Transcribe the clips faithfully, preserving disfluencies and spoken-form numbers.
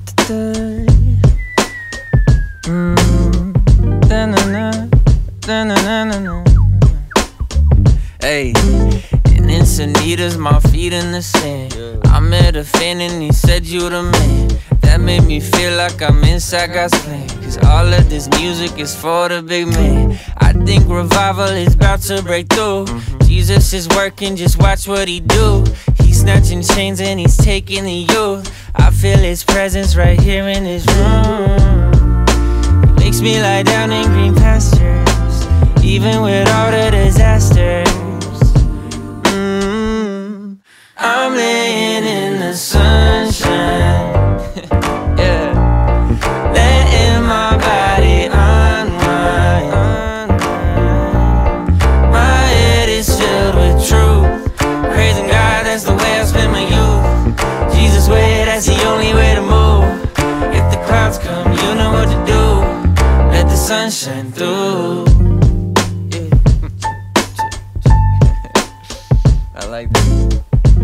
Hey, and Encinitas, my feet in the sand. I met a fan and he said you the man. That made me feel like I'm inside God's plan. Cause all of this music is for the big man. I think revival is about to break through. Jesus is working, just watch what he do. He's snatching chains and he's taking the youth. I feel his presence right here in this room. He makes me lie down in green pastures, even with all the disasters. Mm, I'm laying in the sunshine. Yeah, letting my body unwind. My head is filled with truth, praising God, that's the way I spend my youth. Jesus' way, that's the only way to move. If the clouds come, you know what to do. Let the sun shine through. I like that.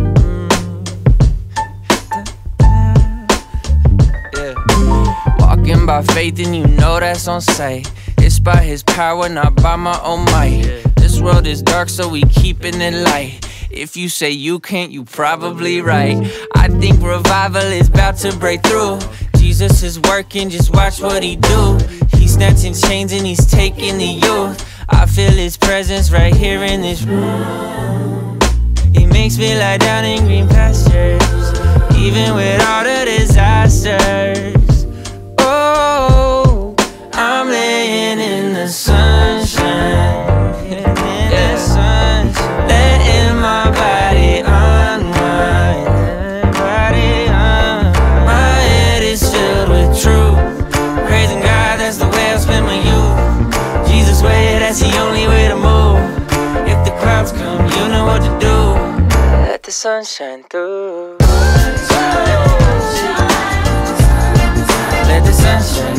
Yeah. Walking by faith and you know that's on sight. It's by his power, not by my own might. This world is dark, so we keeping it light. If you say you can't, you probably right. I think revival is about to break through. Jesus is working, just watch what he do. He's snatching chains and he's taking the youth. I feel his presence right here in this room. He makes me lie down in green pastures, even with all the disasters. Oh, I'm laying in the sunshine. Yeah, sunshine. Letting my body unwind. Body unwind. My head is filled with truth, praising God, that's the way I spend my youth. Jesus' way, that's the only way to move. If the clouds come, you know what to do. Let the sun shine through. Let the sun shine